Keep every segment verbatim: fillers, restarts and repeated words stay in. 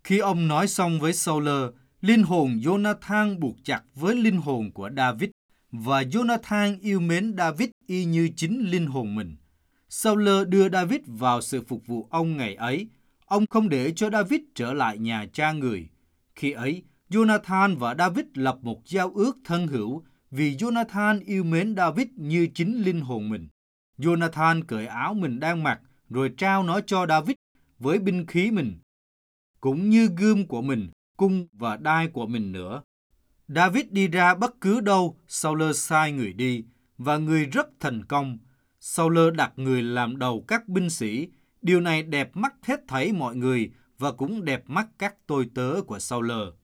Khi ông nói xong với Saul, linh hồn Jonathan buộc chặt với linh hồn của David, và Jonathan yêu mến David y như chính linh hồn mình. Saul đưa David vào sự phục vụ ông ngày ấy. Ông không để cho David trở lại nhà cha người. Khi ấy, Jonathan và David lập một giao ước thân hữu vì Jonathan yêu mến David như chính linh hồn mình. Jonathan cởi áo mình đang mặc rồi trao nó cho David với binh khí mình, cũng như gươm của mình, cung và đai của mình nữa. David đi ra bất cứ đâu, Saul sai người đi, và người rất thành công. Saul đặt người làm đầu các binh sĩ. Điều này đẹp mắt hết thảy mọi người và cũng đẹp mắt các tôi tớ của Saul.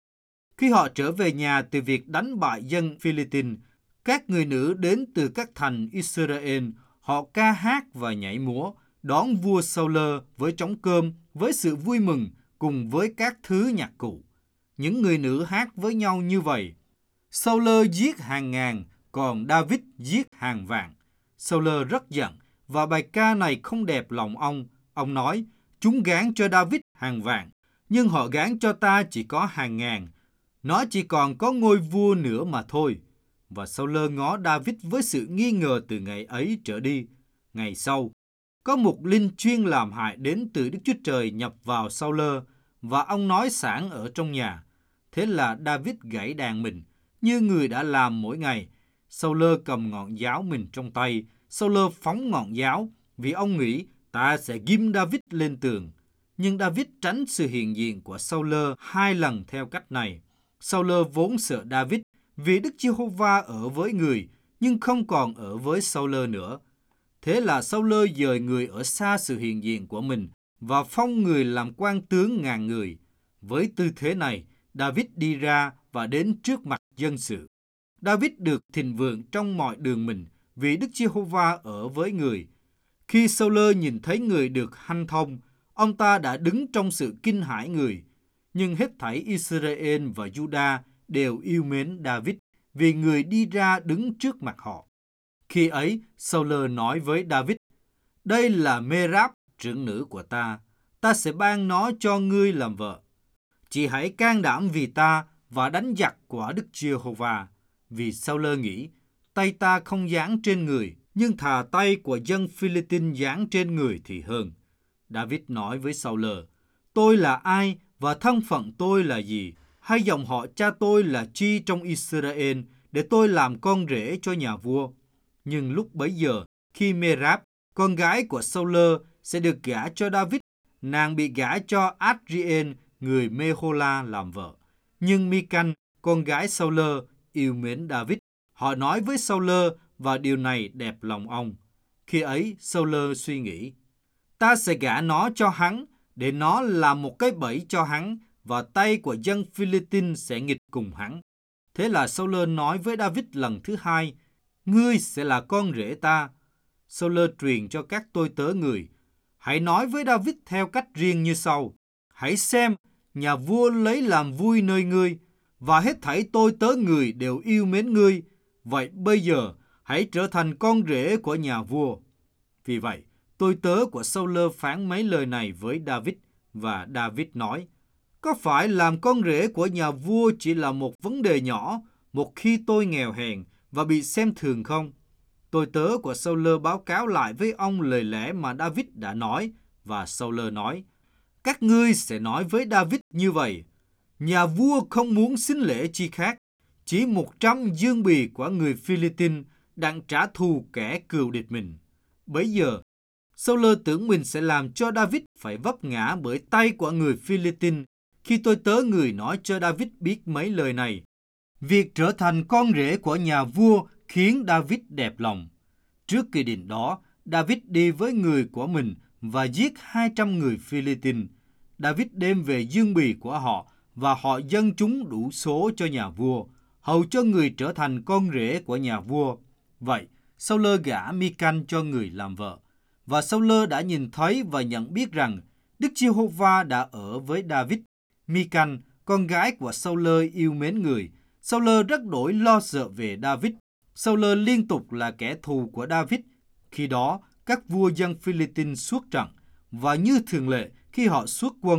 Khi họ trở về nhà từ việc đánh bại dân Philippines, các người nữ đến từ các thành Israel, họ ca hát và nhảy múa, đón vua Saul với trống cơm, với sự vui mừng, cùng với các thứ nhạc cụ. Những người nữ hát với nhau như vậy: Saul giết hàng ngàn, còn David giết hàng vạn. Saul rất giận, và bài ca này không đẹp lòng ông. Ông nói, chúng gán cho David hàng vạn, nhưng họ gán cho ta chỉ có hàng ngàn. Nó chỉ còn có ngôi vua nữa mà thôi. Và Saul ngó David với sự nghi ngờ từ ngày ấy trở đi. Ngày sau, có một linh chuyên làm hại đến từ Đức Chúa Trời nhập vào Saul, và ông nói sảng ở trong nhà. Thế là David gãy đàn mình, như người đã làm mỗi ngày. Saul cầm ngọn giáo mình trong tay. Saul phóng ngọn giáo, vì ông nghĩ ta sẽ ghim David lên tường. Nhưng David tránh sự hiện diện của Saul hai lần theo cách này. Saul vốn sợ David, vì Đức Giê-hô-va ở với người, nhưng không còn ở với Saul nữa. Thế là Saul dời người ở xa sự hiện diện của mình, và phong người làm quan tướng ngàn người. Với tư thế này, David đi ra và đến trước mặt dân sự. David được thịnh vượng trong mọi đường mình, vì Đức Giê-hô-va ở với người. Khi Saul nhìn thấy người được hanh thông, ông ta đã đứng trong sự kinh hãi người. Nhưng hết thảy Israel và Juda đều yêu mến David, vì người đi ra đứng trước mặt họ. Khi ấy, Saul nói với David, đây là Merab, trưởng nữ của ta. Ta sẽ ban nó cho ngươi làm vợ. Chỉ hãy can đảm vì ta và đánh giặc của Đức Giê-hô-va. Vì Saul nghĩ, tay ta không giáng trên người, nhưng thà tay của dân Philippines giáng trên người thì hơn. David nói với Saul, tôi là ai và thân phận tôi là gì? Hay dòng họ cha tôi là chi trong Israel để tôi làm con rể cho nhà vua? Nhưng lúc bấy giờ, khi Merab, con gái của Saul, sẽ được gả cho David, nàng bị gả cho Adriel, người Mehola làm vợ. Nhưng Michal, con gái Saul, yêu mến David. Họ nói với Saul, và điều này đẹp lòng ông. Khi ấy, Saul suy nghĩ, ta sẽ gả nó cho hắn, để nó làm một cái bẫy cho hắn, và tay của dân Philippines sẽ nghịch cùng hắn. Thế là Saul nói với David lần thứ hai, ngươi sẽ là con rể ta. Saul truyền cho các tôi tớ người, hãy nói với David theo cách riêng như sau, hãy xem, nhà vua lấy làm vui nơi ngươi, và hết thảy tôi tớ người đều yêu mến ngươi. Vậy bây giờ, hãy trở thành con rể của nhà vua. Vì vậy, tôi tớ của Saul phán mấy lời này với David, và David nói, có phải làm con rể của nhà vua chỉ là một vấn đề nhỏ, một khi tôi nghèo hèn và bị xem thường không? Tôi tớ của Saul báo cáo lại với ông lời lẽ mà David đã nói, và Saul nói, các ngươi sẽ nói với David như vậy, nhà vua không muốn sính lễ chi khác, chỉ một trăm dương bì của người Philippines đặng trả thù kẻ cừu địch mình. Bấy giờ, Saul tưởng mình sẽ làm cho David phải vấp ngã bởi tay của người Philippines. Khi tôi tớ người nói cho David biết mấy lời này, việc trở thành con rể của nhà vua khiến David đẹp lòng. Trước kỳ định đó, David đi với người của mình và giết hai trăm người Philippines. David đem về dương bì của họ và họ dâng chúng đủ số cho nhà vua, hầu cho người trở thành con rể của nhà vua. Vậy, Saul gả Michal cho người làm vợ. Và Saul đã nhìn thấy và nhận biết rằng Đức Giê-hô-va đã ở với David. Michal, con gái của Saul yêu mến người. Saul rất đổi lo sợ về David. Saul liên tục là kẻ thù của David. Khi đó, các vua dân Philippines xuất trận, và như thường lệ, khi họ xuất quân,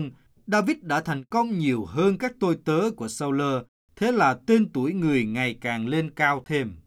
David đã thành công nhiều hơn các tôi tớ của Saul, thế là tên tuổi người ngày càng lên cao thêm.